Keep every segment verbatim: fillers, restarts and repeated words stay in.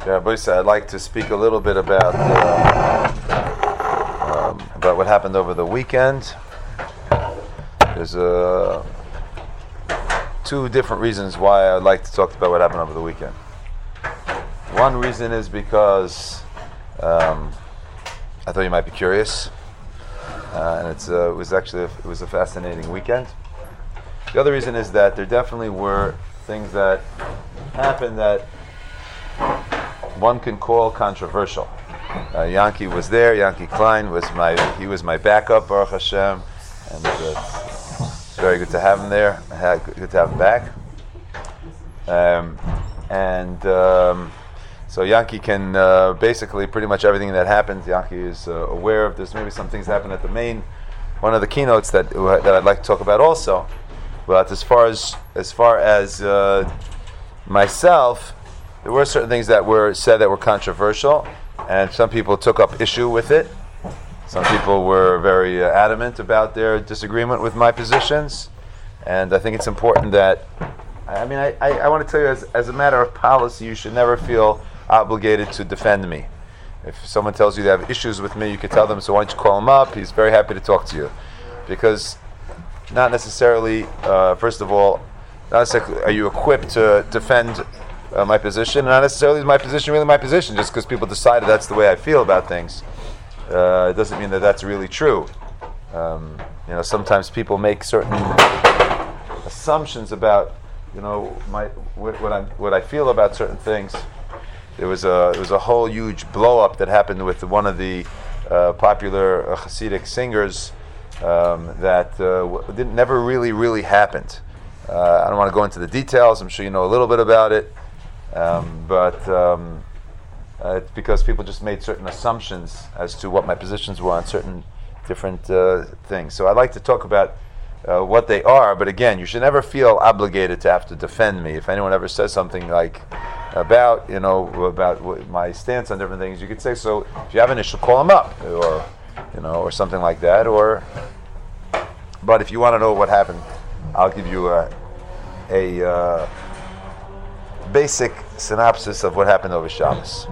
Yeah, Boysa, I'd like to speak a little bit about uh, um, about what happened over the weekend. There's uh, two different reasons why I'd like to talk about what happened over the weekend. One reason is because um, I thought you might be curious, uh, and it's uh, it was actually a, it was a fascinating weekend. The other reason is that there definitely were things that happened that one can call controversial. Uh, Yankee was there. Yankee Klein was my he was my backup, Baruch Hashem, and uh, it's very good to have him there. Good to have him back. Um, and um, so Yankee can uh, basically pretty much everything that happens. Yankee is uh, aware of. There's maybe some things that happen at the main one of the keynotes that that I'd like to talk about also. But as far as as far as uh, myself, there were certain things that were said that were controversial, and some people took up issue with it. Some people were very uh, adamant about their disagreement with my positions, and I think it's important that, I mean, I, I, I want to tell you, as, as a matter of policy, you should never feel obligated to defend me. If someone tells you they have issues with me, you can tell them, so why don't you call him up? He's very happy to talk to you. Because not necessarily, uh, first of all, not necessarily are you equipped to defend Uh, my position, not necessarily is my position really my position. Just because people decided that's the way I feel about things, uh, it doesn't mean that that's really true. Um, you know, sometimes people make certain assumptions about, you know, my what, what I what I feel about certain things. There was a there was a whole huge blow up that happened with one of the uh, popular uh, Hasidic singers um, that uh, w- didn't never really really happened. Uh, I don't want to go into the details. I'm sure you know a little bit about it. Um, but um, uh, it's because people just made certain assumptions as to what my positions were on certain different uh, things. So I'd like to talk about uh, what they are, but again, you should never feel obligated to have to defend me. If anyone ever says something like about, you know, about w- my stance on different things, you could say, so if you have an issue, call them up, or, you know, or something like that. Or, but if you want to know what happened, I'll give you a, a uh, basic synopsis of what happened over Shabbos.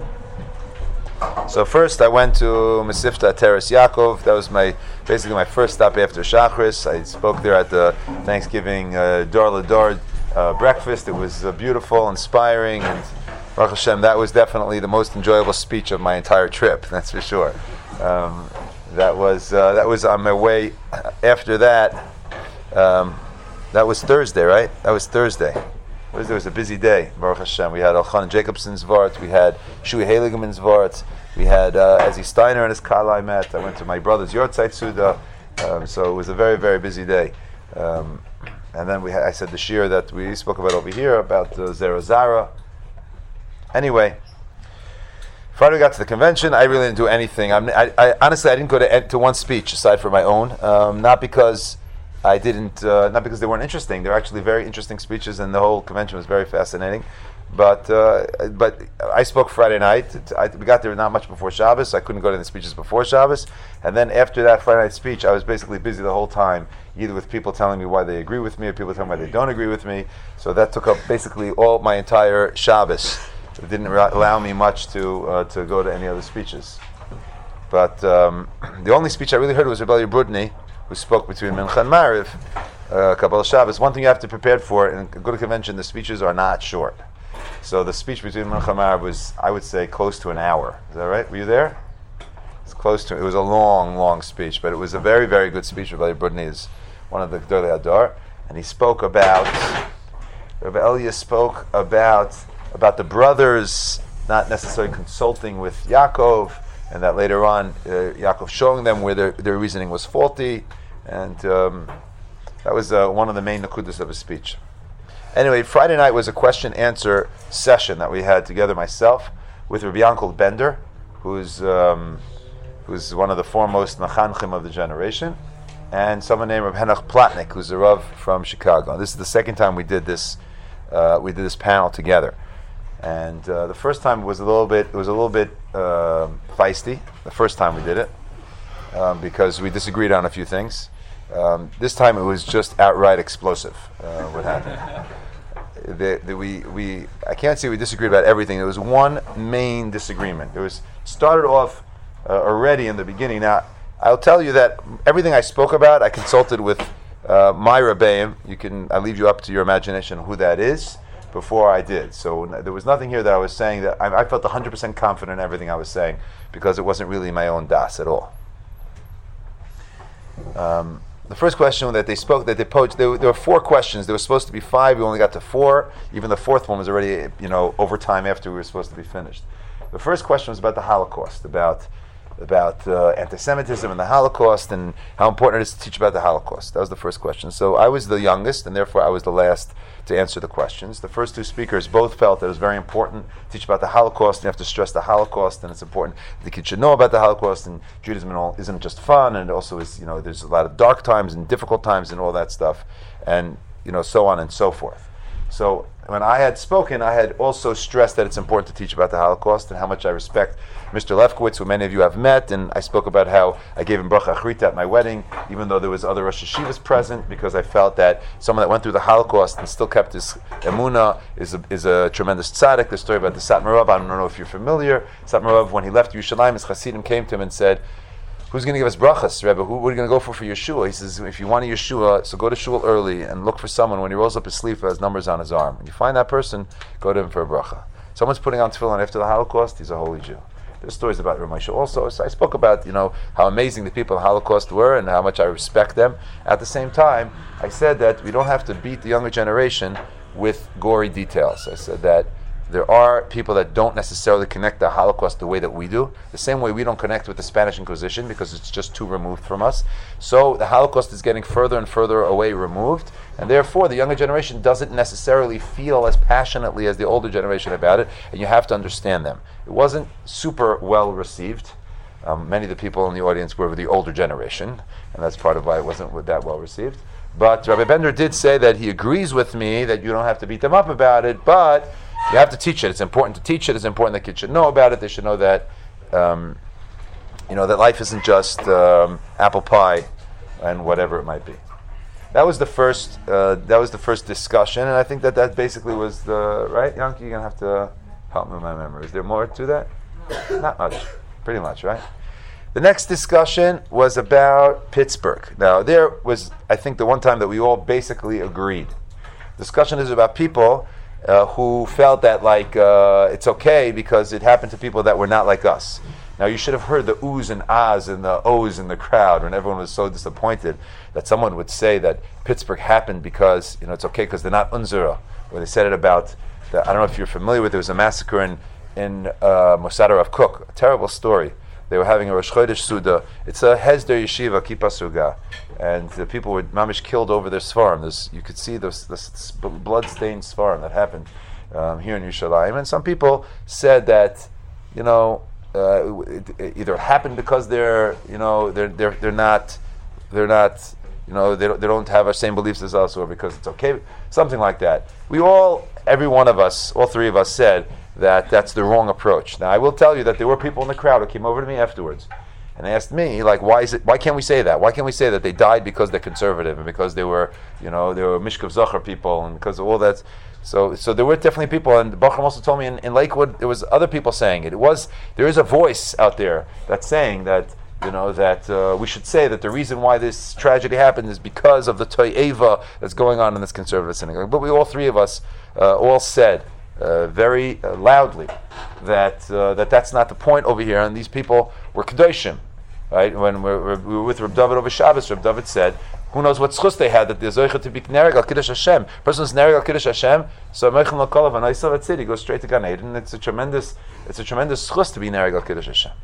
So first, I went to Mesivta Teres Yaakov. That was my basically my first stop after Shachris. I spoke there at the Thanksgiving uh, Dor Lador uh, breakfast. It was uh, beautiful, inspiring, and Baruch Hashem, that was definitely the most enjoyable speech of my entire trip. That's for sure. Um, that was uh, that was on my way. After that, um, that was Thursday, right? That was Thursday. It was a busy day, Baruch Hashem. We had Elchanan Jacobson's Vart, we had Shui Heiligeman's Vart, we had uh, Ezzy Steiner and his Kal I met. I went to my brother's Yortzeit Suda, um, so it was a very, very busy day. Um, and then we had, I said the shir that we spoke about over here, about uh, Zera Zara. Anyway, Friday we got to the convention. I really didn't do anything. I'm, I, I honestly, I didn't go to, to one speech aside from my own, um, not because I didn't, uh, not because they weren't interesting. They're actually very interesting speeches, and the whole convention was very fascinating. But uh, but I spoke Friday night. I, we got there not much before Shabbos. So I couldn't go to the speeches before Shabbos. And then after that Friday night speech, I was basically busy the whole time, either with people telling me why they agree with me, or people telling me why they don't agree with me. So that took up basically all my entire Shabbos. It didn't re- allow me much to uh, to go to any other speeches. But um, the only speech I really heard was Rebbe Brudny, who spoke between Mincha and Mariv, uh, Kabbalah Shabbos. One thing you have to prepare for in a good convention, the speeches are not short. So the speech between Mincha and Mariv was, I would say, close to an hour. Is that right? Were you there? It's close to. It was a long, long speech, but it was a very, very good speech. Rabbi Brudny is one of the Gdolei Hadar, and he spoke about. Rabbi Elia spoke about about the brothers not necessarily consulting with Yaakov, and that later on, uh, Yaakov showing them where their, their reasoning was faulty, and um, that was uh, one of the main nakudas of his speech. Anyway, Friday night was a question-answer session that we had together, myself, with Rabbi Yankel Bender, who's um, who's one of the foremost machanchim of the generation, and someone named Rabbi Henoch Platnik, who's a Rav from Chicago. This is the second time we did this. Uh, we did this panel together. And uh, the first time was a little bit, it was a little bit uh, feisty. The first time we did it, um, because we disagreed on a few things. Um, this time it was just outright explosive. Uh, what happened? the, the, we we I can't say we disagreed about everything. There was one main disagreement. It was started off uh, already in the beginning. Now I'll tell you that everything I spoke about, I consulted with uh, my Rebbeim. You can I leave you up to your imagination who that is. Before I did, so n- there was nothing here that I was saying that I, I felt one hundred percent confident in everything I was saying because it wasn't really my own das at all. Um, the first question that they spoke, that they posed, there, there were four questions. There was supposed to be five. We only got to four. Even the fourth one was already, you know, overtime after we were supposed to be finished. The first question was about the Holocaust, about about uh, anti-Semitism and the Holocaust, and how important it is to teach about the Holocaust. That was the first question. So I was the youngest, and therefore I was the last to answer the questions. The first two speakers both felt that it was very important to teach about the Holocaust, and you have to stress the Holocaust, and it's important that the kids should know about the Holocaust, and Judaism and all isn't just fun, and it also is, you know, there's a lot of dark times and difficult times and all that stuff, and, you know, so on and so forth. So when I had spoken, I had also stressed that it's important to teach about the Holocaust and how much I respect Mister Lefkowitz, who many of you have met, and I spoke about how I gave him bracha achrita at my wedding, even though there was other Rosh Hashivas present, because I felt that someone that went through the Holocaust and still kept his emunah is a, is a tremendous tzaddik. The story about the Satmar Rav, I don't know if you're familiar. Satmar Rav, when he left Yerushalayim, his Hasidim came to him and said, "Who's going to give us brachas, Rebbe? Who, what are you going to go for for Yeshua?" He says, "If you want a Yeshua, so go to shul early and look for someone when he rolls up his sleeve who has numbers on his arm. When you find that person, go to him for a bracha." Someone's putting on tefillin after the Holocaust, he's a holy Jew. There's stories about Ramosha also. So I spoke about, you know, how amazing the people of the Holocaust were and how much I respect them. At the same time, I said that we don't have to beat the younger generation with gory details. I said that there are people that don't necessarily connect the Holocaust the way that we do. The same way we don't connect with the Spanish Inquisition because it's just too removed from us. So the Holocaust is getting further and further away removed, and therefore the younger generation doesn't necessarily feel as passionately as the older generation about it, and you have to understand them. It wasn't super well received. Um, many of the people in the audience were the older generation, and that's part of why it wasn't that well received. But Rabbi Bender did say that he agrees with me that you don't have to beat them up about it, but you have to teach it. It's important to teach it. It's important that kids should know about it. They should know that, um, you know, that life isn't just um, apple pie and whatever it might be. That was the first. Uh, that was the first discussion, and I think that that basically was the right. Yanki, you're gonna have to help me with my memory. Is there more to that? Not much. Pretty much, right? The next discussion was about Pittsburgh. Now, there was, I think, the one time that we all basically agreed. Discussion is about people uh, who felt that, like, uh, it's okay because it happened to people that were not like us. Now, you should have heard the oohs and ahs and the ohs in the crowd when everyone was so disappointed that someone would say that Pittsburgh happened because, you know, it's okay because they're not unzura. Or they said it about, the, I don't know if you're familiar with, there was a massacre in, in uh, Mosad Rav Kook, a terrible story. They were having a Rosh Chodesh Suda. It's a Hesder Yeshiva, Kippa Suga. And the people were mamish killed over their Svarim. There's, you could see this, this blood-stained Svarim that happened um, here in Yerushalayim. And some people said that, you know, uh, it, it either happened because they're, you know, they're they're they're not, they're not, you know, they don't, they don't have our same beliefs as us, or because it's okay, something like that. We all, every one of us, all three of us said that that's the wrong approach. Now, I will tell you that there were people in the crowd who came over to me afterwards and asked me, like, why is it? Why can't we say that? Why can't we say that they died because they're conservative and because they were, you know, they were Mishkav Zachar people and because of all that? So, so there were definitely people, and Bachram also told me in, in Lakewood there was other people saying it. It was there is a voice out there that's saying that, you know, that uh, we should say that the reason why this tragedy happened is because of the to'eva that's going on in this conservative synagogue. But we all three of us uh, all said uh, very uh, loudly that uh, that that's not the point over here, and these people were kedoshim, right? When we were, we were with Reb David over Shabbos, Reb David said, who knows what schus they had that they're zoicha to be nereg al kiddush Hashem. Person's nereg al kiddush Hashem, so meichel no kolav and Aisav at city goes straight to Gan Eden. It's a tremendous, it's a tremendous schus to be nereg al kiddush Hashem.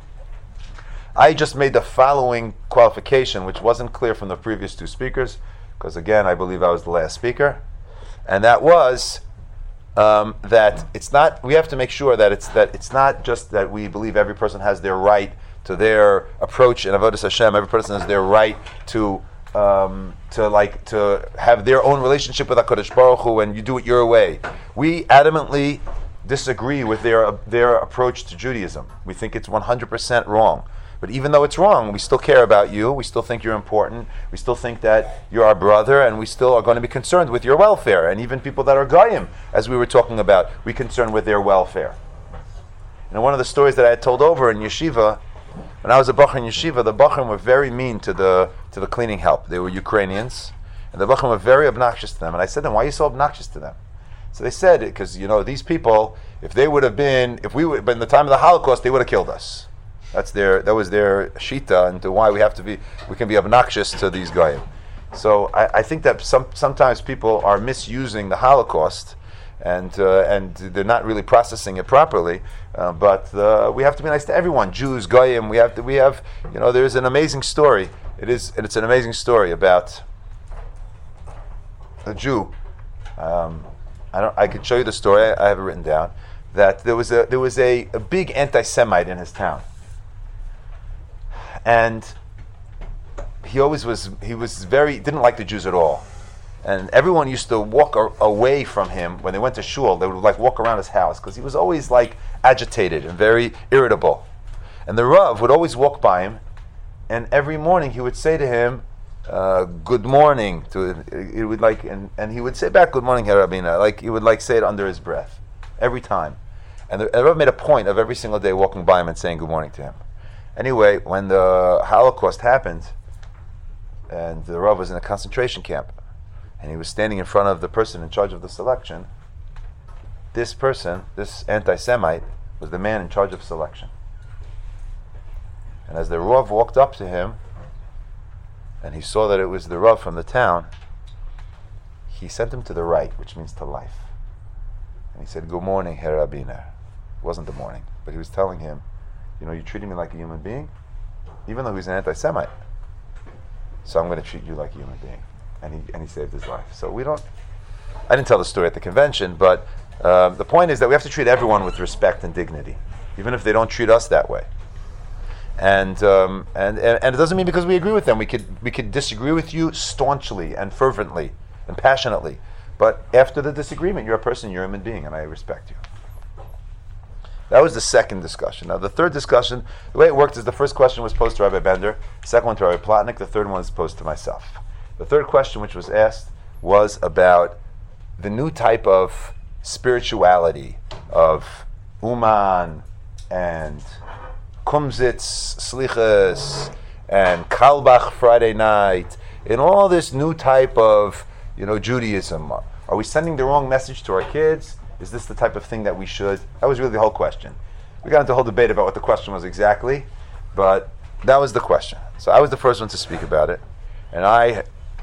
I just made the following qualification, which wasn't clear from the previous two speakers, because again, I believe I was the last speaker, and that was um, that it's not. We have to make sure that it's that it's not just that we believe every person has their right to their approach in avodas Hashem. Every person has their right to. Um, to like to have their own relationship with HaKadosh Baruch Hu, and you do it your way. We adamantly disagree with their uh, their approach to Judaism. We think it's one hundred percent wrong. But even though it's wrong, we still care about you. We still think you're important. We still think that you're our brother, and we still are going to be concerned with your welfare. And even people that are goyim, as we were talking about, we concern with their welfare. And one of the stories that I had told over in yeshiva, when I was a bachur in yeshiva, the bachrim were very mean to the to the cleaning help. They were Ukrainians, and the bachrim were very obnoxious to them. And I said to them, "Why are you so obnoxious to them?" So they said, "Because you know these people, if they would have been, if we would, but in the time of the Holocaust, they would have killed us." That's their, that was their shita, and to why we have to be, we can be obnoxious to these guys. So I, I think that some sometimes people are misusing the Holocaust, and uh, and they're not really processing it properly. Uh, but uh, we have to be nice to everyone, Jews, goyim. We have to, we have, you know, there's an amazing story. It is, and it's an amazing story about a Jew. Um, I don't, I could show you the story. I, I have it written down. That there was a there was a, a big anti-Semite in his town. And he always was, he was very, didn't like the Jews at all. And everyone used to walk ar- away from him when they went to shul. They would like walk around his house because he was always like agitated and very irritable. And the Rav would always walk by him, and every morning he would say to him, uh, good morning. To it would like, and, and he would say back, good morning, Herr Rabina. Like he would like say it under his breath every time. And the, the Rav made a point of every single day walking by him and saying good morning to him. Anyway, when the Holocaust happened, and the Rav was in a concentration camp, and he was standing in front of the person in charge of the selection, this person, this anti-Semite, was the man in charge of selection. And as the Rav walked up to him, and he saw that it was the Rav from the town, he sent him to the right, which means to life. And he said, good morning, Herr Rabiner. It wasn't the morning, but he was telling him, you know, you're treating me like a human being, even though he's an anti-Semite. So I'm going to treat you like a human being. And he and he saved his life. So we don't, I didn't tell the story at the convention, but uh, the point is that we have to treat everyone with respect and dignity, even if they don't treat us that way. And um, and, and and it doesn't mean because we agree with them. We could we could disagree with you staunchly and fervently and passionately. But after the disagreement, you're a person, you're a human being, and I respect you. That was the second discussion. Now, the third discussion, the way it worked is the first question was posed to Rabbi Bender, the second one to Rabbi Plotnick, the third one was posed to myself. The third question which was asked was about the new type of spirituality of Uman and Kumsitz, Slichas, and Kalbach Friday night, and all this new type of, you know, Judaism. Are we sending the wrong message to our kids? Is this the type of thing that we should? That was really the whole question. We got into a whole debate about what the question was exactly, but that was the question. So I was the first one to speak about it, and I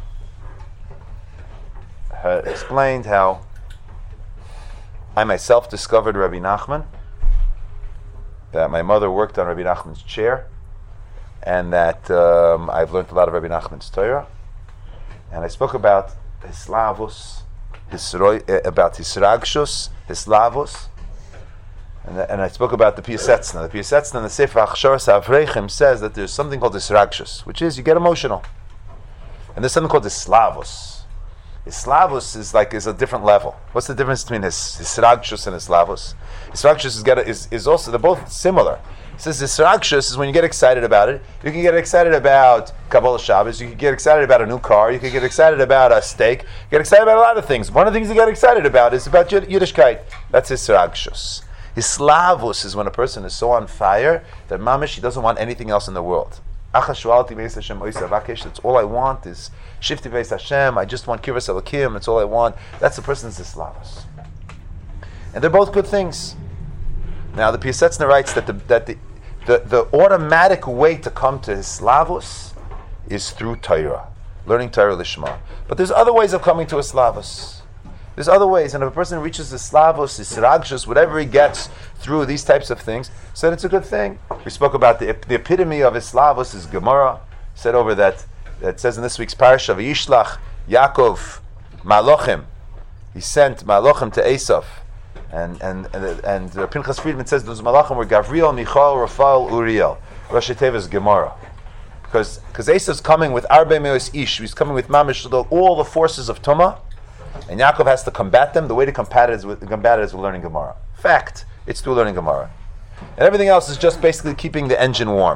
had explained how I myself discovered Rabbi Nachman, that my mother worked on Rabbi Nachman's chair, and that um, I've learned a lot of Rabbi Nachman's Torah, and I spoke about his slavus, his uh, about his ragshus, his slavus, and, and I spoke about the Piasetzna. The Piasetzna in the Sefer Achsharas Avreichim says that there's something called his ragshus, which is you get emotional, and there's something called his slavus. His slavus is like is a different level. What's the difference between his his ragshus and his slavus? His ragshus is, get, is is also, they're both similar. It says his ragshus is when you get excited about it. You can get excited about Kabbalah Shabbos. You can get excited about a new car. You can get excited about a steak. You get excited about a lot of things. One of the things you get excited about is about Yiddishkeit. That's his ragshus. His slavus is when a person is so on fire that mamish, he doesn't want anything else in the world. That's all I want is Shifti Veis Hashem. I just want Kiras Elokim. That's all I want. That's the person's slavus. And they're both good things. Now the Piasetzna writes that the that the, the the automatic way to come to his slavus is through Torah, learning Torah Lishma. But there's other ways of coming to a slavus. There's other ways, and if a person reaches the slavus, his ragshus, whatever he gets through these types of things, so it's a good thing. We spoke about the the epitome of his slavus is Gemara. Said over that that says in this week's parasha, V'yishlach Yaakov Malochim. He sent Malochim to Esav. And and and, and uh, Pinchas Friedman says those malachim were Gavriel, Michal, Raphael, Uriel. Rosh Teva's Gemara, because because Esav's coming with Arbe Meos Ish. He's coming with Mamish, all the forces of Tumah, and Yaakov has to combat them. The way to combat it is with, combat it is with learning Gemara. Fact, it's through learning Gemara, and everything else is just basically keeping the engine warm.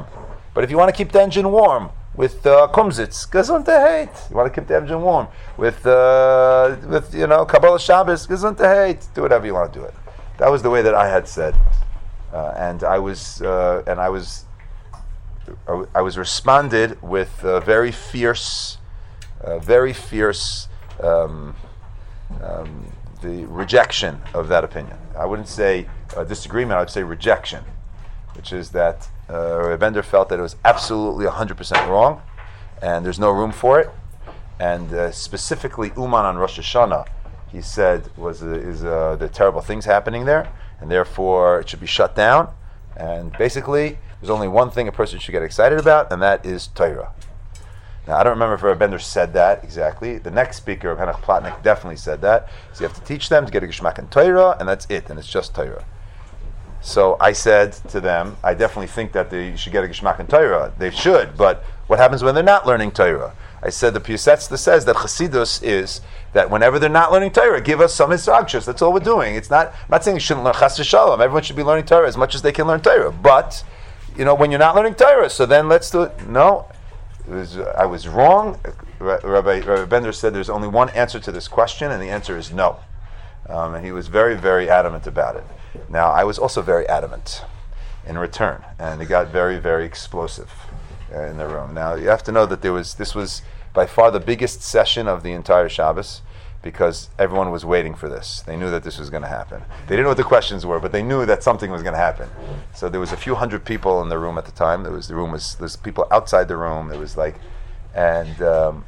But if you want to keep the engine warm with uh, kumzitz, gesundheit. You want to keep the engine warm with uh, with you know Kabbalah Shabbos, gesundheit. Do whatever you want to do it. That was the way that I had said, uh, and I was uh, and I was I was responded with uh, very fierce, uh, very fierce um, um, the rejection of that opinion. I wouldn't say uh, disagreement. I would say rejection, which is that uh, Rabbi Bender felt that it was absolutely one hundred percent wrong, and there's no room for it. And uh, specifically, Uman on Rosh Hashanah, he said was uh, is uh, the terrible things happening there, and therefore it should be shut down. And basically, there's only one thing a person should get excited about, and that is Torah. Now, I don't remember if Rabbi Bender said that exactly. The next speaker, Rabbi Henoch Plotnick, definitely said that. So you have to teach them to get a Geshmak in Torah, and that's it, and it's just Torah. So I said to them, I definitely think that they should get a Geshmak in Torah. They should, but what happens when they're not learning Torah? I said the Piasetzta says that Chassidus is that whenever they're not learning Torah, give us some instructions. That's all we're doing. It's not, I'm not saying you shouldn't learn Chas v'Shalom. Everyone should be learning Torah as much as they can learn Torah. But, you know, when you're not learning Torah, so then let's do it. No, it was, I was wrong. Rabbi, Rabbi Bender said there's only one answer to this question, and the answer is no. Um, and he was very, very adamant about it. Now, I was also very adamant in return, and it got very, very explosive uh, in the room. Now, you have to know that there was this was by far the biggest session of the entire Shabbos, because everyone was waiting for this. They knew that this was going to happen. They didn't know what the questions were, but they knew that something was going to happen. So there was a few hundred people in the room at the time. There was the room was there's people outside the room. It was like, and um,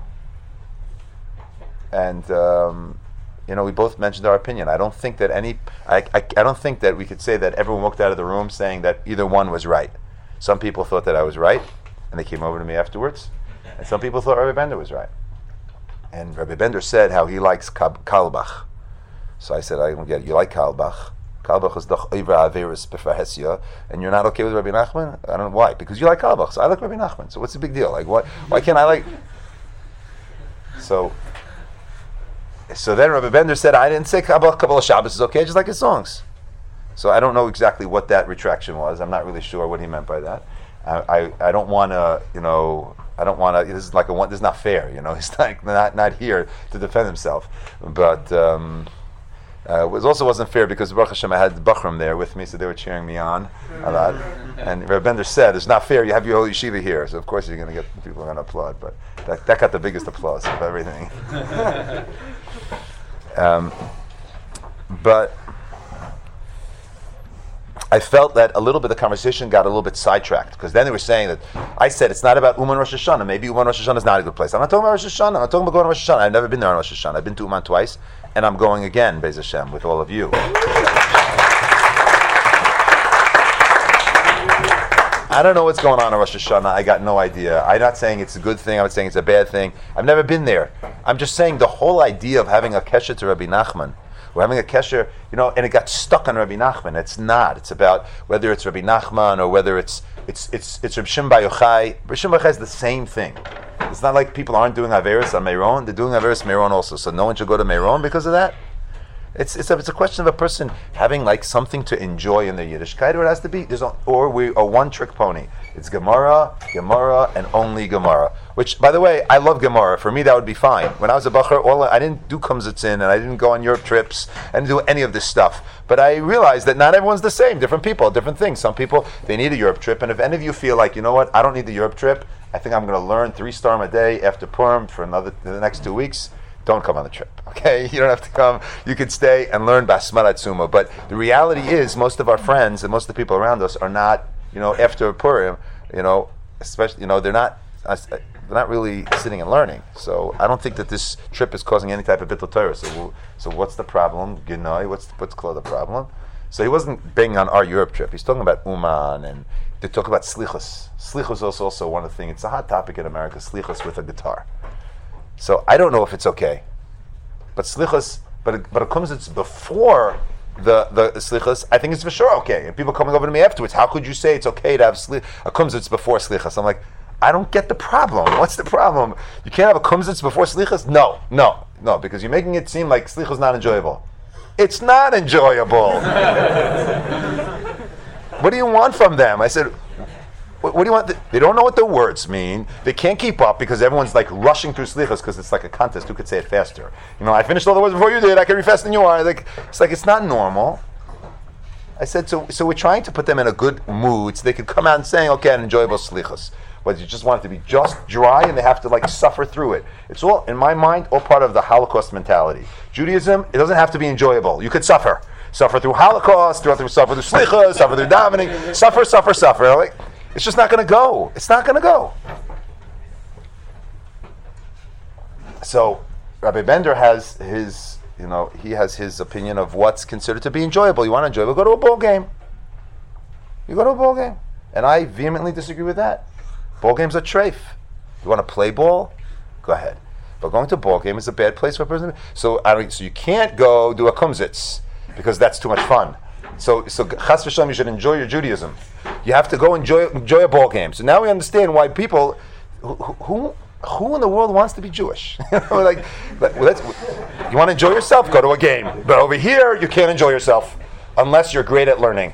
and um, you know, we both mentioned our opinion. I don't think that any. I, I I don't think that we could say that everyone walked out of the room saying that either one was right. Some people thought that I was right, and they came over to me afterwards. And some people thought Rabbi Bender was right. And Rabbi Bender said how he likes Kalbach. So I said, I don't get it. You like Kalbach. Kalbach is doch over Averis Befahesia, and you're not okay with Rabbi Nachman? I don't know why. Because you like Kalbach. So I like Rabbi Nachman. So what's the big deal? Like, what? Why can't I like... So so then Rabbi Bender said, I didn't say Kalbach, Kabbalah Shabbos is okay, just like his songs. So I don't know exactly what that retraction was. I'm not really sure what he meant by that. I, I, I don't want to, you know... I don't want to. This is like a one. This is not fair, you know. He's like not not here to defend himself. But um, uh, it was also wasn't fair because Baruch Hashem, I had the Bachram there with me, so they were cheering me on a lot. And Rabbi Bender said, "It's not fair. You have your whole yeshiva here, so of course you're going to get people are going to applaud." But that that got the biggest applause of everything. um, but. I felt that a little bit of the conversation got a little bit sidetracked, because then they were saying that I said it's not about Uman Rosh Hashanah. Maybe Uman Rosh Hashanah is not a good place. I'm not talking about Rosh Hashanah. I'm not talking about going to Rosh Hashanah. I've never been there on Rosh Hashanah. I've been to Uman twice, and I'm going again, Be'ez Hashem, with all of you. I don't know what's going on in Rosh Hashanah. I got no idea. I'm not saying it's a good thing. I'm not saying it's a bad thing. I've never been there. I'm just saying the whole idea of having a kesher to Rabbi Nachman, we're having a kesher, you know, and it got stuck on Rabbi Nachman. It's not. It's about whether it's Rabbi Nachman or whether it's it's it's it's Rabbi Shimon Bar Yochai. Rabbi Shimon Bar Yochai is the same thing. It's not like people aren't doing Averis on Meron. They're doing Averis Meron also. So no one should go to Meron because of that. It's it's a, it's a question of a person having like something to enjoy in their Yiddishkeit, or it has to be there's a, or we a one trick pony. It's Gemara, Gemara, and only Gemara. Which, by the way, I love Gemara. For me, that would be fine. When I was a bacher, all I didn't do kumzitzin, and I didn't go on Europe trips, I didn't do any of this stuff. But I realized that not everyone's the same. Different people, different things. Some people they need a Europe trip, and if any of you feel like, you know what, I don't need the Europe trip. I think I'm going to learn three storm a day after Purim for another the next two weeks. Don't come on the trip, okay? You don't have to come. You can stay and learn Basmarat Sumo. But the reality is, most of our friends and most of the people around us are not, you know, after Purim, you know, especially, you know, they're not, they're not really sitting and learning. So I don't think that this trip is causing any type of bittul Torah. So, so what's the problem? Ginoi, what's what's called the problem? So he wasn't banging on our Europe trip. He's talking about Uman, and they talk about slichus. Slichus is also, also one of the things. It's a hot topic in America. Slichus with a guitar. So I don't know if it's okay, but slichus, but it, but it comes it's before the the slichus. I think it's for sure okay. And people coming over to me afterwards, how could you say it's okay to have sli- a kumzitz before slichus? I'm like, I don't get the problem. What's the problem? You can't have a kumzitz before slichus? No, no, no, because you're making it seem like slichus is not enjoyable. It's not enjoyable. What do you want from them? I said, What, what do you want? They don't know what the words mean. They can't keep up because everyone's like rushing through slichas because it's like a contest. Who could say it faster? You know, I finished all the words before you did. I can read faster than you are. Like, it's like it's not normal. I said, so So we're trying to put them in a good mood so they could come out and saying, okay, an enjoyable slichas. But you just want it to be just dry and they have to like suffer through it. It's all, in my mind, all part of the Holocaust mentality. Judaism, it doesn't have to be enjoyable. You could suffer. Suffer through Holocaust, suffer through slichas, suffer through davening, suffer, suffer, suffer. Like, it's just not going to go. It's not going to go. So, Rabbi Bender has his, you know, he has his opinion of what's considered to be enjoyable. You want to enjoy, go to a ball game. You go to a ball game. And I vehemently disagree with that. Ball games are treif. You want to play ball? Go ahead. But going to a ball game is a bad place for a person. So, I don't, so you can't go do a kumzitz because that's too much fun. So, so chas v'shalom, you should enjoy your Judaism. You have to go enjoy enjoy a ball game. So now we understand why people, who who, who in the world wants to be Jewish? like, let's, you want to enjoy yourself? Go to a game. But over here, you can't enjoy yourself unless you're great at learning.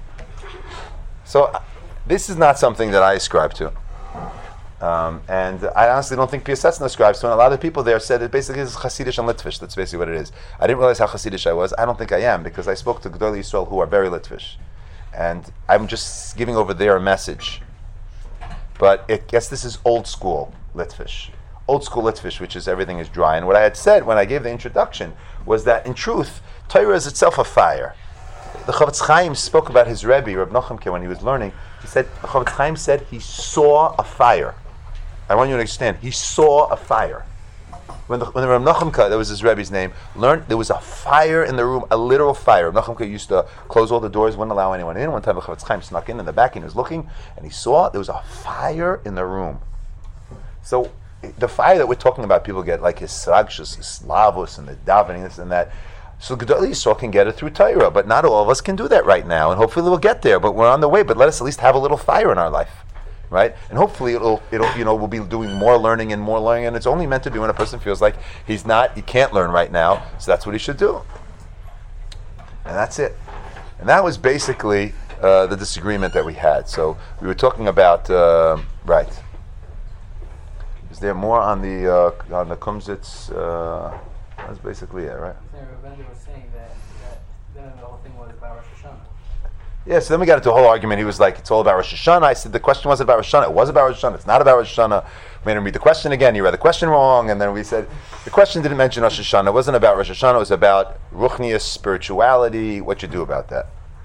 So this is not something that I ascribe to. Um, and I honestly don't think Piaseczna ascribes to it. A lot of people there said it basically is Hasidish and Litvish. That's basically what it is. I didn't realize how Hasidish I was. I don't think I am because I spoke to Gedolei Yisrael who are very Litvish. And I'm just giving over their message. But I guess this is old school Litvish. Old school Litvish, which is everything is dry. And what I had said when I gave the introduction was that in truth, Torah is itself a fire. The Chavetz Chaim spoke about his Rebbe, Reb Nachumke, when he was learning. He said, the Chavetz Chaim said he saw a fire. I want you to understand, he saw a fire. When the, when the Reb Nachumka, that was his Rebbe's name, learned there was a fire in the room, a literal fire. Reb Nachumka used to close all the doors, wouldn't allow anyone in. One time the Chavetz Chaim snuck in in the back and he was looking, and he saw there was a fire in the room. So the fire that we're talking about, people get like his sragshus, his slavus, and the davening, this and that. So Gedolei Yisrael can get it through Torah, but not all of us can do that right now, and hopefully we'll get there. But we're on the way. But let us at least have a little fire in our life. Right, and hopefully it'll it'll you know we'll be doing more learning and more learning, and it's only meant to be when a person feels like he's not he can't learn right now, so that's what he should do, and that's it. And that was basically uh, the disagreement that we had. So we were talking about uh, right. Is there more on the uh, on the Kumzitz? Uh, that's basically it, right? Rabbi was saying that, that then the whole thing was about Rosh Hashanah. Yeah, so then we got into a whole argument. He was like, it's all about Rosh Hashanah. I said, the question wasn't about Rosh Hashanah. It was about Rosh Hashanah. It's not about Rosh Hashanah. We made him read the question again. He read the question wrong. And then we said, the question didn't mention Rosh Hashanah. It wasn't about Rosh Hashanah. It was about Ruchnius, spirituality, what you do about that.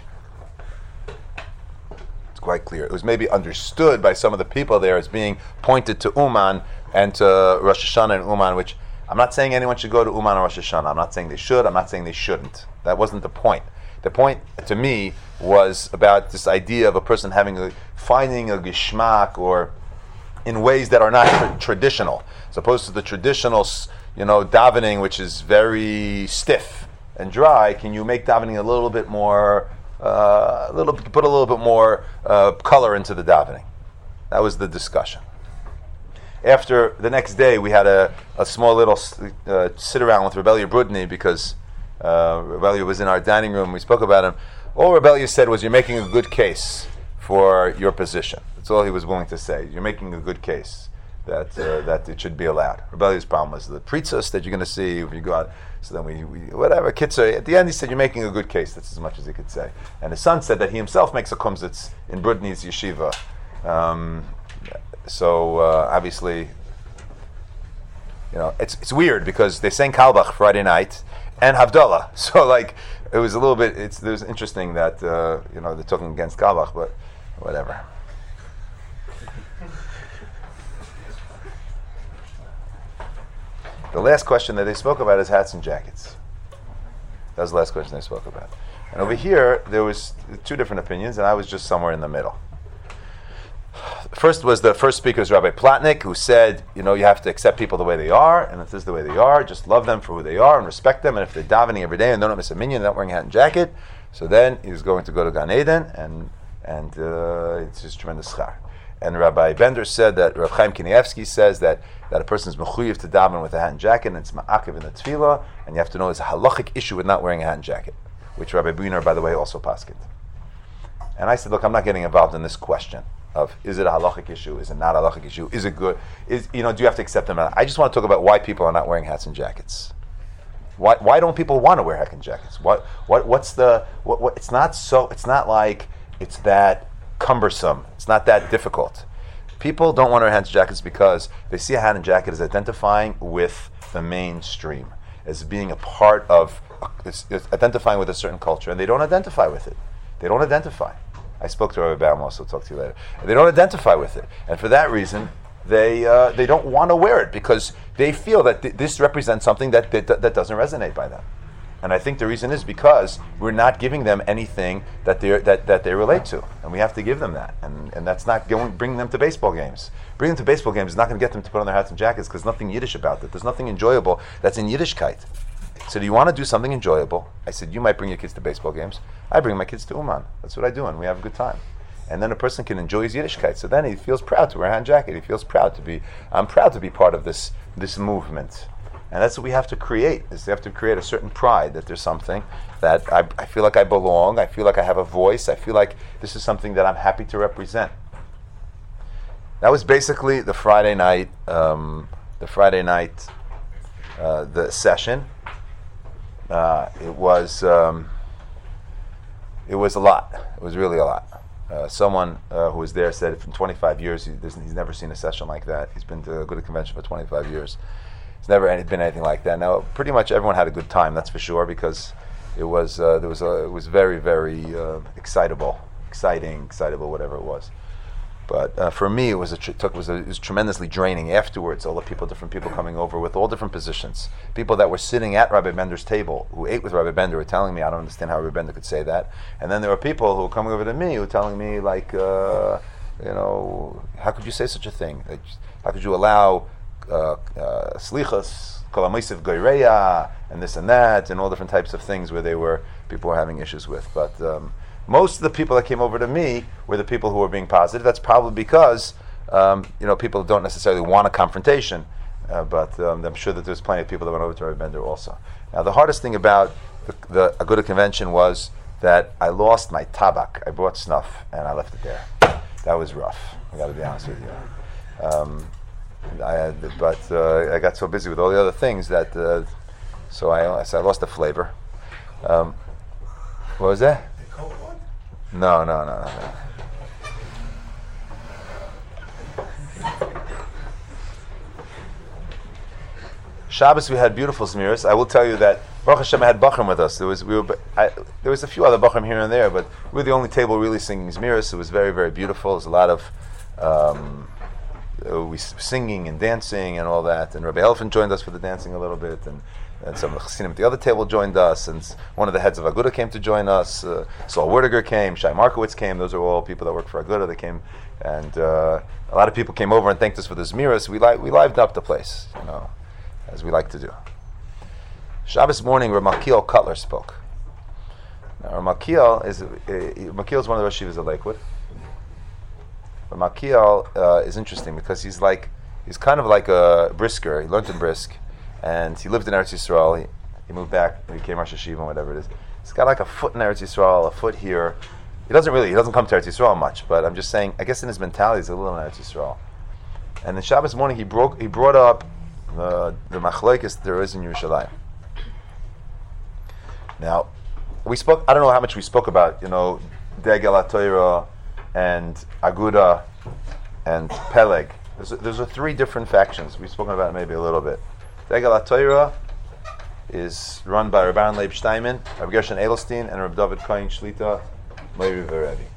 It's quite clear. It was maybe understood by some of the people there as being pointed to Uman and to Rosh Hashanah and Uman, which I'm not saying anyone should go to Uman or Rosh Hashanah. I'm not saying they should. I'm not saying they shouldn't. That wasn't the point. The point, to me, was about this idea of a person having a, finding a geshmak or in ways that are not tra- traditional, as opposed to the traditional, you know, davening, which is very stiff and dry. Can you make davening a little bit more, uh, a little, put a little bit more uh, color into the davening? That was the discussion. After the next day, we had a, a small little uh, sit around with Rebellia Brudny because. Uh, Rebellia was in our dining room. We spoke about him. All Rebellia said was, "You're making a good case for your position." That's all he was willing to say. You're making a good case that uh, that it should be allowed. Rebellia's problem was the pritzos that you're going to see if you go out. So then we, we whatever. Kitzur. At the end, he said, "You're making a good case." That's as much as he could say. And his son said that he himself makes a kumzitz in Brudny's yeshiva. Um, so uh, obviously, you know, it's it's weird because they sang Kalbach Friday night. And Havdalah, so like it was a little bit. It's it was interesting that uh, you know they're talking against Kalbach, but whatever. The last question that they spoke about is hats and jackets. That was the last question they spoke about. And over here there was two different opinions, and I was just somewhere in the middle. First was the first speaker was Rabbi Plotnick, who said, you know, you have to accept people the way they are, and if this is the way they are, just love them for who they are and respect them. And if they're davening every day and they don't miss a minyan, they're not wearing a hat and jacket, so then he's going to go to Gan Eden, and and uh, it's just tremendous schar. And Rabbi Bender said that Rav Chaim Kanievsky says that, that a person is mechuyev to daven with a hat and jacket, and it's ma'akev in the tefillah, and you have to know there's a halachic issue with not wearing a hat and jacket, which Rabbi Buiner, by the way, also pasked. And I said, look, I'm not getting involved in this question. of is it a halachic issue, is it not a halachic issue, is it good, is you know, do you have to accept them or not? I just want to talk about why people are not wearing hats and jackets. Why why don't people want to wear hats and jackets? What what what's the what, what it's not so it's not like it's that cumbersome. It's not that difficult. People don't want to wear hats and jackets because they see a hat and jacket as identifying with the mainstream, as being a part of, it's, it's identifying with a certain culture, and they don't identify with it. They don't identify. I spoke to Rabbi Baum, also talk to you later. They don't identify with it, and for that reason, they uh, they don't want to wear it because they feel that th- this represents something that, that that doesn't resonate by them. And I think the reason is because we're not giving them anything that they that, that they relate to, and we have to give them that. And and that's not going bringing them to baseball games. Bringing them to baseball games is not going to get them to put on their hats and jackets because nothing Yiddish about it. There's nothing enjoyable that's in Yiddishkeit. So do you want to do something enjoyable? I said, you might bring your kids to baseball games. I bring my kids to Uman. That's what I do, and we have a good time. And then a person can enjoy his Yiddishkeit. So then he feels proud to wear a hat and jacket. He feels proud to be, I'm proud to be part of this this movement. And that's what we have to create, is we have to create a certain pride that there's something that I, I feel like I belong, I feel like I have a voice, I feel like this is something that I'm happy to represent. That was basically the Friday night, um, the Friday night, uh, the session. Uh, it was, um, it was a lot. It was really a lot. Uh, someone uh, who was there said, in twenty-five years, he, he's never seen a session like that. He's been to a good convention for twenty-five years. It's never any, been anything like that. Now, pretty much everyone had a good time, that's for sure, because it was uh, there was a, it was very, very uh, excitable, exciting, excitable, whatever it was. But uh, for me, it was a tr- took was a, it was tremendously draining. Afterwards, all the people, different people coming over with all different positions. People that were sitting at Rabbi Bender's table, who ate with Rabbi Bender, were telling me, I don't understand how Rabbi Bender could say that. And then there were people who were coming over to me, who were telling me, like, uh, you know, how could you say such a thing? Like, how could you allow uh, uh, slichas, kol ha'moisiv goyreya, and this and that, and all different types of things where they were people were having issues with. But um, most of the people that came over to me were the people who were being positive. That's probably because um, you know, people don't necessarily want a confrontation, uh, but um, I'm sure that there's plenty of people that went over to Rabbi Bender also. Now, the hardest thing about the, the Aguda convention was that I lost my tabak. I brought snuff and I left it there. That was rough. I got to be honest with you. Um, I had, but uh, I got so busy with all the other things that uh, so I so I lost the flavor. Um, what was that? No, no, no, no, no. Shabbos we had beautiful zmiras. I will tell you that Baruch Hashem had Bachrim with us. There was we were I, there was a few other Bachrim here and there, but we were the only table really singing zmiras. It was very, very beautiful. There was a lot of um, we singing and dancing and all that. And Rabbi Elfin joined us for the dancing a little bit, and, and some of the Chassidim at the other table joined us, and one of the heads of Aguda came to join us. Uh, Saul Werdiger came, Shai Markowitz came. Those are all people that work for Aguda. They came, and uh, a lot of people came over and thanked us for the zmiras. We li- we livened up the place, you know, as we like to do. Shabbos morning, Ramakiel Cutler spoke. Now, Ramakiel is uh, Ramakiel is one of the Rosh Yeshivas of Lakewood. Ramakiel uh, is interesting because he's like he's kind of like a Brisker. He learned in Brisk, and he lived in Eretz Yisrael. He, he moved back. He became Rosh Yeshiva, whatever it is. He's got like a foot in Eretz Yisrael, a foot here. He doesn't really he doesn't come to Eretz Yisrael much, but I'm just saying. I guess in his mentality, he's a little in Eretz Yisrael. And then Shabbos morning, he broke he brought up uh, the machlokes there is in Yerushalayim. Now, we spoke. I don't know how much we spoke about, you know, Degel HaTorah and Aguda and Peleg. There's a, there's a three different factions. We've spoken about it maybe a little bit. Degel HaTorah is run by Rabbi Aaron Leib Steinman, Rabbi Gershon Edelstein, and Rabbi David Kohen Shlita, Meiri Verevi.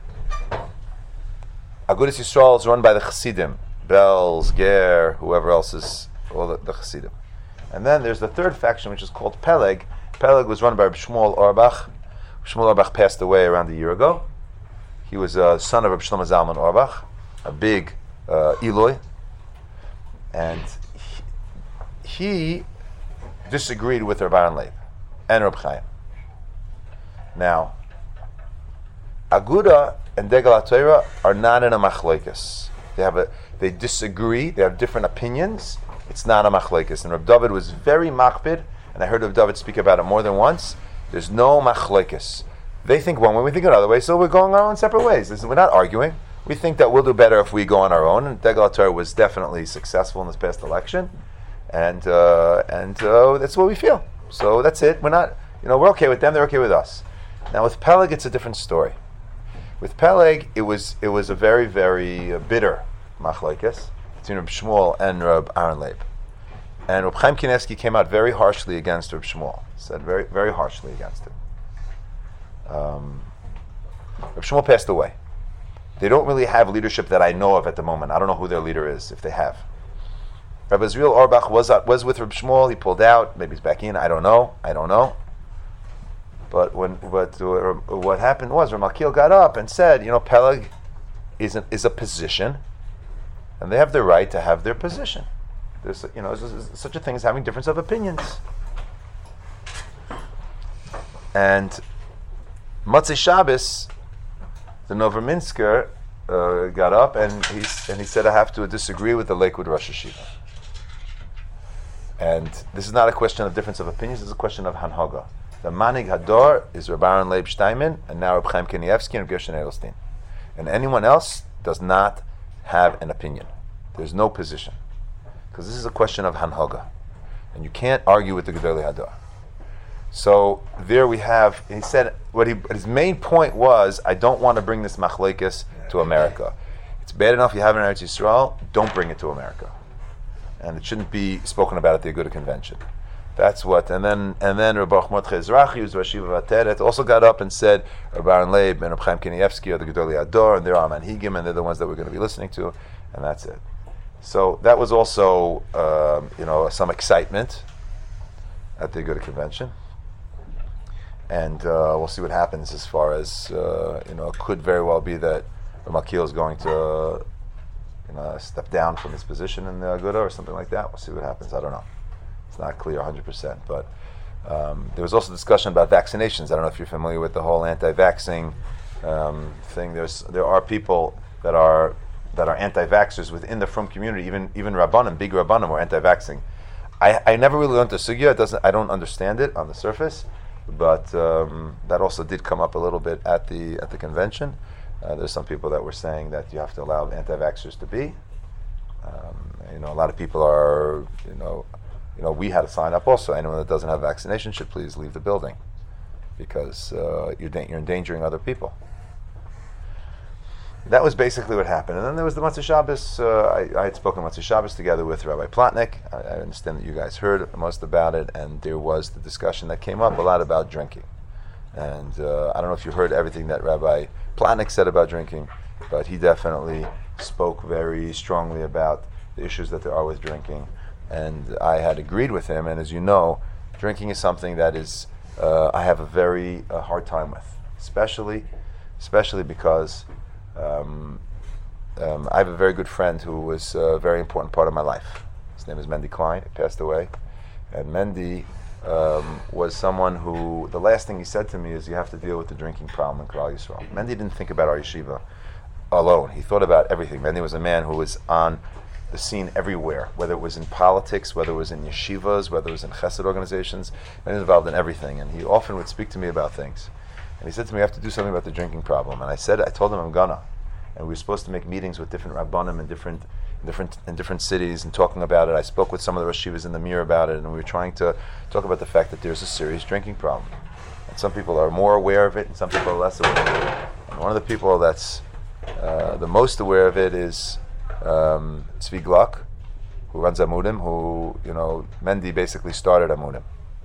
Agudas Yisrael is run by the Chassidim, Belz, Ger, whoever else is, all the, the Chassidim. And then there's the third faction, which is called Peleg. Peleg was run by Rabbi Shmuel Auerbach. Shmuel Auerbach passed away around a year ago. He was a son of Rabbi Shlomo Zalman Auerbach, a big uh, Eloi, and he, he disagreed with Rabbi Aaron Leib and Reb Chaim. Now, Aguda and Degel HaTorah are not in a machlokes. They have a they disagree. They have different opinions. It's not a machlokes. And Reb David was very machbid. And I heard Reb David speak about it more than once. There's no machlokes. They think one way, we think another way, so we're going our own separate ways. Listen, we're not arguing. We we think that we'll do better if we go on our own. And Degel HaTorah was definitely successful in this past election, and uh, and uh, that's what we feel. So that's it. We're not, you know, we're okay with them. They're okay with us. Now with Peleg, it's a different story. With Peleg, it was it was a very very uh, bitter machlokes between Reb Shmuel and Reb Aaron Leib, and Reb Chaim Kanievsky came out very harshly against Reb Shmuel. Said very very harshly against him. Um, Reb Shmuel passed away. They don't really have leadership that I know of at the moment. I don't know who their leader is, if they have. Rabbi Israel Auerbach was uh, was with Reb Shmuel. He pulled out. Maybe he's back in. I don't know. I don't know. But when but uh, what happened was Rav Malkiel got up and said, you know, Peleg is a, is a position, and they have the right to have their position. There's you know there's such a thing as having difference of opinions. And Motzei Shabbos, the Novominsker uh, got up and he and he said, I have to disagree with the Lakewood Rosh Hashiva. And this is not a question of difference of opinions, this is a question of Hanhaga. The Manig Hador is Reb Aaron Leib Steinman, and now Reb Chaim Kanievsky and Reb Gershon Edelstein. And anyone else does not have an opinion. There's no position. Because this is a question of Hanhaga. And you can't argue with the Gedolei Hador. So there we have, he said, what he, his main point was, I don't want to bring this machlokes to America. It's bad enough you have it in Eretz Yisrael, don't bring it to America. And it shouldn't be spoken about at the Aguda Convention. That's what, and then and then Rabbi Mordechai Ezrachi, who's Rosh Yeshiva Vateret, also got up and said, Rabbi Aaron Leib and Rabbi Chaim Kanievsky are the Gedolei Hador, and they're our manhigim, and they're the ones that we're going to be listening to, and that's it. So that was also, um, you know, some excitement at the Aguda Convention. And uh, we'll see what happens as far as, uh, you know, it could very well be that Malkiel is going to, you know, step down from his position in the Aguda or something like that. We'll see what happens. I don't know. It's not clear one hundred percent. But um, there was also discussion about vaccinations. I don't know if you're familiar with the whole anti-vaxxing um, thing. There's There are people that are that are anti-vaxxers within the Frum community. Even even Rabbanim, big Rabbanim, were anti-vaxxing. I, I never really learned the sugya. It doesn't. I don't understand it on the surface. But um, that also did come up a little bit at the at the convention. Uh, there's some people that were saying that you have to allow anti-vaxxers to be. Um, you know, a lot of people are, you know, you know, we had to sign up also. Anyone that doesn't have vaccination should please leave the building because uh, you're da- you're endangering other people. That was basically what happened. And then there was the Motzei Shabbos. Uh, I, I had spoken Motzei Shabbos together with Rabbi Plotnick. I, I understand that you guys heard most about it, and there was the discussion that came up a lot about drinking. And uh, I don't know if you heard everything that Rabbi Plotnick said about drinking, but he definitely spoke very strongly about the issues that there are with drinking. And I had agreed with him, and as you know, drinking is something that is uh, I have a very uh, hard time with, especially, especially because Um, um, I have a very good friend who was a very important part of my life. His name is Mendy Klein. He passed away. And Mendy um, was someone who, the last thing he said to me is, you have to deal with the drinking problem in Klal Yisrael. Mendy didn't think about our yeshiva alone. He thought about everything. Mendy was a man who was on the scene everywhere, whether it was in politics, whether it was in yeshivas, whether it was in chesed organizations. Mendy was involved in everything. And he often would speak to me about things. And he said to me, "I have to do something about the drinking problem." And I said, I told him I'm gonna. And we were supposed to make meetings with different rabbanim in different, in different, in different cities and talking about it. I spoke with some of the Rosh Yeshivas in the mirror about it, and we were trying to talk about the fact that there's a serious drinking problem. And some people are more aware of it, and some people are less aware of it. And one of the people that's uh, the most aware of it is um, Tzvi Gluck, who runs Amudim, who, you know, Mendy basically started Amudim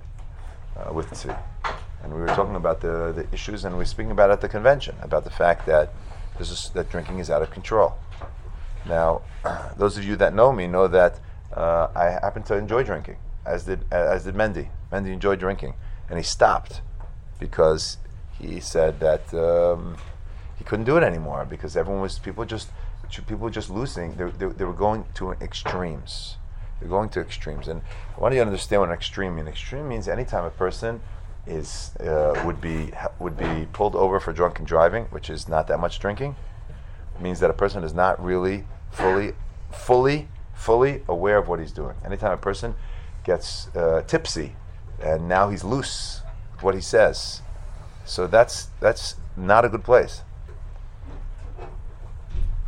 uh, with Tzvi. And we were talking about the, the issues, and we were speaking about it at the convention, about the fact that this is, that drinking is out of control. Now, those of you that know me know that uh, I happen to enjoy drinking, as did as did Mendy. Mendy enjoyed drinking, and he stopped because he said that um, he couldn't do it anymore because everyone was people just people were just losing. They, they, they were going to extremes. They're going to extremes, and I want you to understand what an extreme means. Extreme means anytime a person is uh, would be would be pulled over for drunken driving, which is not that much drinking. It means that a person is not really fully, fully, fully aware of what he's doing. Anytime a person gets uh, tipsy, and now he's loose with what he says, so that's that's not a good place.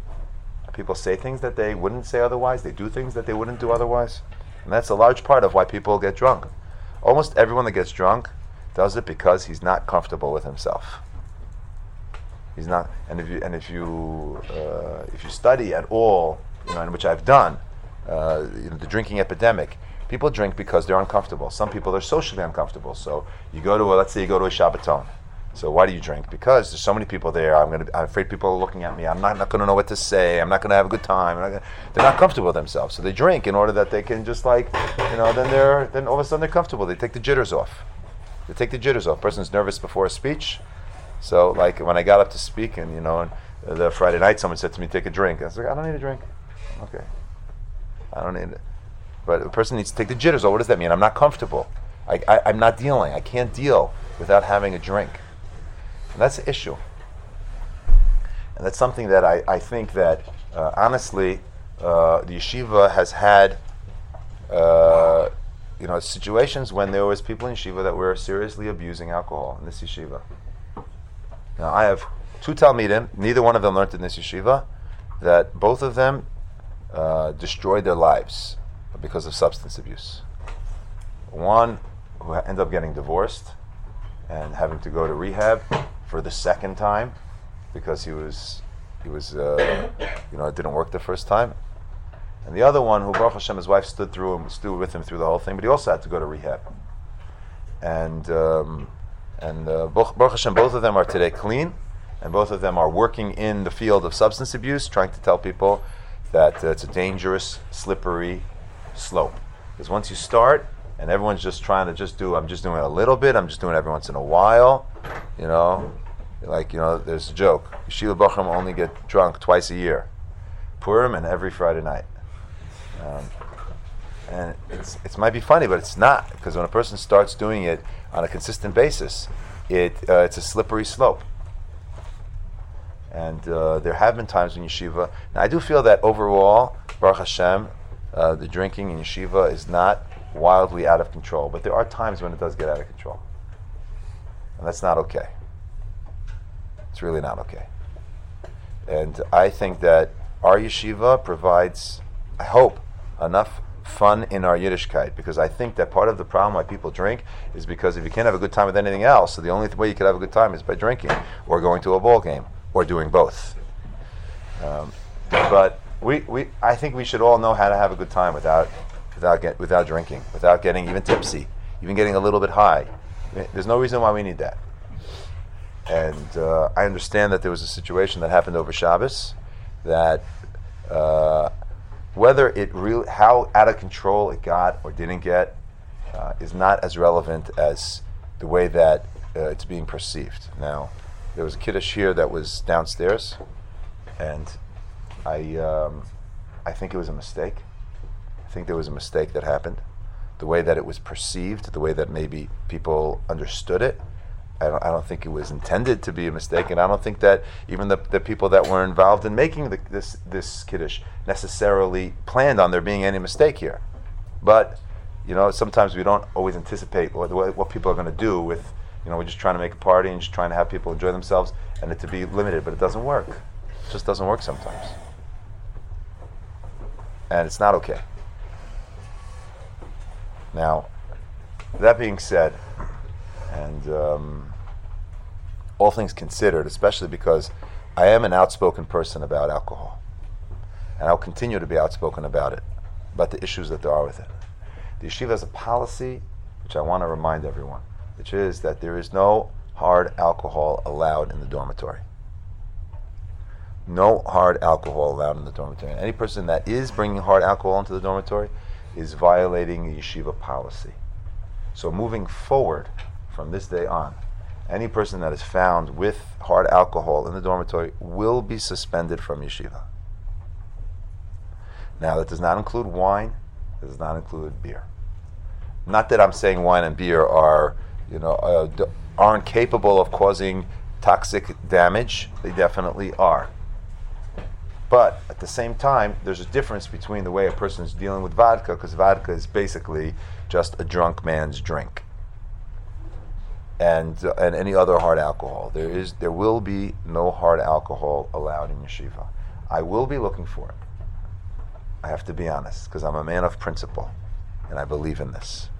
People say things that they wouldn't say otherwise. They do things that they wouldn't do otherwise. And that's a large part of why people get drunk. Almost everyone that gets drunk does it because he's not comfortable with himself. He's not, and if you and if you uh, if you study at all, you know, in which I've done, uh, you know, the drinking epidemic. People drink because they're uncomfortable. Some people are socially uncomfortable. So you go to a, let's say you go to a Shabbaton. So why do you drink? Because there's so many people there. I'm gonna. I'm afraid people are looking at me. I'm not, not going to know what to say. I'm not going to have a good time. I'm not gonna, they're not comfortable with themselves, so they drink in order that they can just like, you know. Then they're then all of a sudden they're comfortable. They take the jitters off. They take the jitters off. Person's nervous before a speech. So like when I got up to speak, and you know, and the Friday night, someone said to me, "Take a drink." I was like, "I don't need a drink." Okay, I don't need it. But a person needs to take the jitters off. What does that mean? I'm not comfortable. I, I I'm not dealing. I can't deal without having a drink. And that's the issue. And that's something that I, I think that, uh, honestly, uh, the yeshiva has had, uh, you know, situations when there was people in yeshiva that were seriously abusing alcohol in this yeshiva. Now, I have two Talmidim, neither one of them learned in this yeshiva, that both of them uh, destroyed their lives because of substance abuse. One who ended up getting divorced and having to go to rehab for the second time because he was he was uh, you know, it didn't work the first time, and the other one who, Baruch Hashem, his wife stood through him, stood with him through the whole thing, but he also had to go to rehab. And um, and uh, Baruch Hashem, both of them are today clean, and both of them are working in the field of substance abuse, trying to tell people that uh, it's a dangerous, slippery slope. Because once you start, and everyone's just trying to just do, I'm just doing it a little bit, I'm just doing it every once in a while, you know, like, you know, there's a joke. Yeshiva Bachram only get drunk twice a year. Purim and every Friday night. Um, and it's it might be funny, but it's not, because when a person starts doing it on a consistent basis, it uh, it's a slippery slope. And uh, there have been times in yeshiva, and I do feel that overall, Baruch Hashem, uh, the drinking in yeshiva is not wildly out of control, but there are times when it does get out of control, and that's not okay. It's really not okay. And I think that our yeshiva provides, I hope, enough fun in our Yiddishkeit, because I think that part of the problem why people drink is because if you can't have a good time with anything else, so the only th- way you can have a good time is by drinking or going to a ball game or doing both. Um, but we, we, I think we should all know how to have a good time without Without get, without drinking, without getting even tipsy, even getting a little bit high. There's no reason why we need that. And uh, I understand that there was a situation that happened over Shabbos that uh, whether it really, how out of control it got or didn't get, uh, is not as relevant as the way that uh, it's being perceived. Now, there was a kiddush here that was downstairs, and I, um, I think it was a mistake. I think there was a mistake that happened. The way that it was perceived, the way that maybe people understood it, I don't, I don't think it was intended to be a mistake, and I don't think that even the, the people that were involved in making the, this this kiddush necessarily planned on there being any mistake here. But, you know, sometimes we don't always anticipate what, what people are going to do with, you know, we're just trying to make a party and just trying to have people enjoy themselves and it to be limited, but it doesn't work. It just doesn't work sometimes. And it's not okay. Now, that being said, and um, all things considered, especially because I am an outspoken person about alcohol, and I'll continue to be outspoken about it, about the issues that there are with it. The yeshiva has a policy, which I want to remind everyone, which is that there is no hard alcohol allowed in the dormitory. No hard alcohol allowed in the dormitory. And any person that is bringing hard alcohol into the dormitory is violating the yeshiva policy. So moving forward from this day on, any person that is found with hard alcohol in the dormitory will be suspended from yeshiva. Now, that does not include wine. It does not include beer. Not that I'm saying wine and beer are, you know, uh, d- aren't capable of causing toxic damage. They definitely are. But at the same time, there's a difference between the way a person is dealing with vodka, because vodka is basically just a drunk man's drink, and uh, and any other hard alcohol. There is, there will be no hard alcohol allowed in yeshiva. I will be looking for it. I have to be honest, because I'm a man of principle, and I believe in this.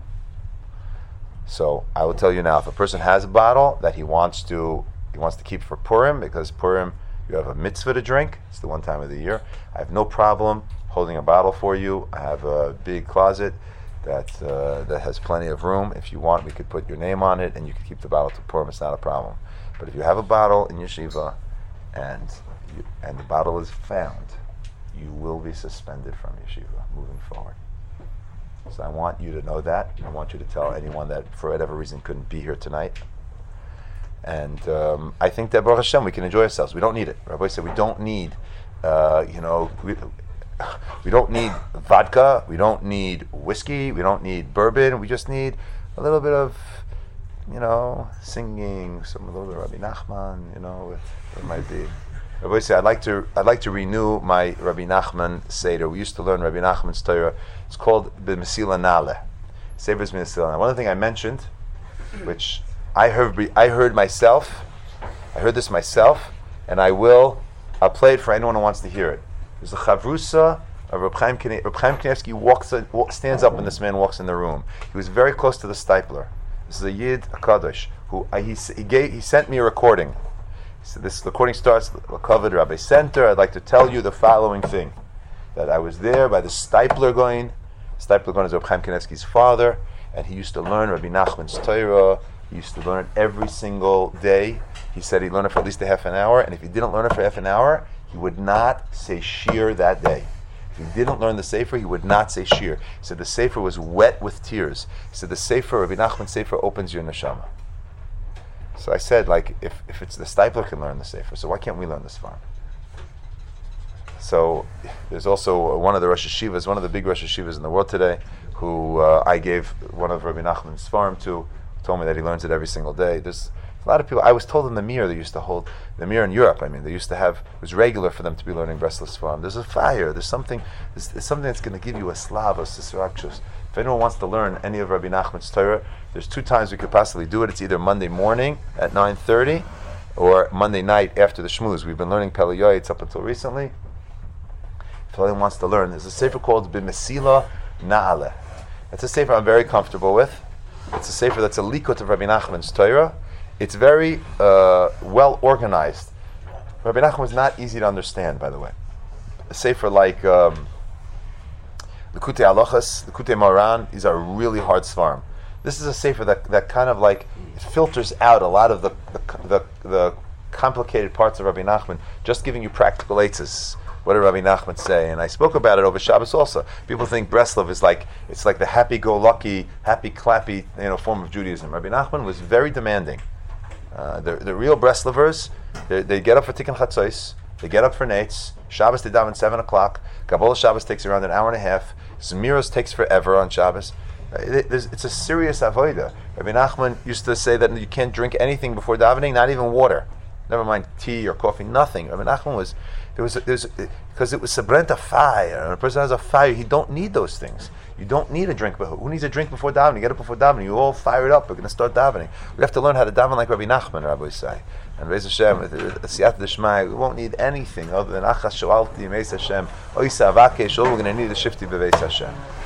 So I will tell you now, if a person has a bottle that he wants to he wants to keep for Purim, because Purim you have a mitzvah to drink, it's the one time of the year, I have no problem holding a bottle for you. I have a big closet that uh, that has plenty of room. If you want, we could put your name on it, and you can keep the bottle to Purim. It's not a problem. But if you have a bottle in yeshiva, and you, and the bottle is found, you will be suspended from yeshiva moving forward. So I want you to know that. I want you to tell anyone that for whatever reason couldn't be here tonight. And um, I think that Baruch Hashem, we can enjoy ourselves. We don't need it. Rabbi said we don't need, uh, you know, we, we don't need vodka. We don't need whiskey. We don't need bourbon. We just need a little bit of, you know, singing, some a little bit of Rabbi Nachman. You know, it, it might be. Rabbi said, I'd like to, I'd like to renew my Rabbi Nachman Seder. We used to learn Rabbi Nachman's Torah. It's called B'Mesila Nale. Sever's B'Mesila Nale. One other thing I mentioned, which I heard, I heard myself. I heard this myself, and I will. I'll play it for anyone who wants to hear it. There's a chavrusa of Reb Chaim Kane- Reb Chaim Kanievsky walks, uh, walk, stands up when this man walks in the room. He was very close to the Stipler. This is a Yid, a Kaddish, who uh, he he gave. He sent me a recording. So this recording starts, Lakavad Rabbi Center. I'd like to tell you the following thing: that I was there by the Stipler going. Stipler going is Reb Chaim Kanievsky's father, and he used to learn Rabbi Nachman's Torah. He used to learn it every single day. He said he'd learn it for at least a half an hour, and if he didn't learn it for half an hour, he would not say shir that day. If he didn't learn the Sefer, he would not say shir. He said the Sefer was wet with tears. He said the Sefer, Rabbi Nachman's Sefer, opens your neshama. So I said, like, if, if it's the Stipler can learn the Sefer, so why can't we learn this farm? So there's also one of the Rosh Hashivas, one of the big Rosh Hashivas in the world today, who uh, I gave one of Rabbi Nachman's farm to, told me that he learns it every single day. There's a lot of people. I was told in the Mir they used to hold the Mir in Europe. I mean, they used to have. It was regular for them to be learning Breslas Farm. There's a fire. There's something. There's, there's something that's going to give you a slava, sisrakshus. If anyone wants to learn any of Rabbi Nachman's Torah, there's two times we could possibly do it. It's either Monday morning at nine thirty, or Monday night after the shmooze. We've been learning Pele Yoetz up until recently. If anyone wants to learn, there's a sefer called B'Mesila Na'aleh. It's a sefer I'm very comfortable with. It's a sefer that's a likut of Rabbi Nachman's Torah. It's very uh, well organized. Rabbi Nachman was not easy to understand, by the way. A sefer like um, Likutei Halachos, Likutei Moharan, these are really hard svarim. This is a sefer that, that kind of like it filters out a lot of the the, the the complicated parts of Rabbi Nachman, just giving you practical eitzes. What did Rabbi Nachman say? And I spoke about it over Shabbos also. People think Breslov is like it's like the happy-go-lucky, happy-clappy, you know, form of Judaism. Rabbi Nachman was very demanding. Uh, the the real Breslovers, they get up for Tikkun Chatzos, they get up for Nates. Shabbos they daven seven o'clock. Kabbalah Shabbos takes around an hour and a half. Zemiros takes forever on Shabbos. Uh, it, it's a serious avodah. Rabbi Nachman used to say that you can't drink anything before davening, not even water. Never mind tea or coffee, nothing. Rabbi Nachman was, there was, there was, because it was sabrenta fire, and a person has a fire, he don't need those things. You don't need a drink, but who needs a drink before davening? You get up before davening, you all fire it up, we're going to start davening. We have to learn how to daven like Rabbi Nachman, Rabbi say. And Be'ez Hashem, Siyat D'Shmai, we won't need anything other than Achas Shoalti, Meis Hashem, Oisa Avakesh, all we're going to need is Shifti Be'ez Hashem.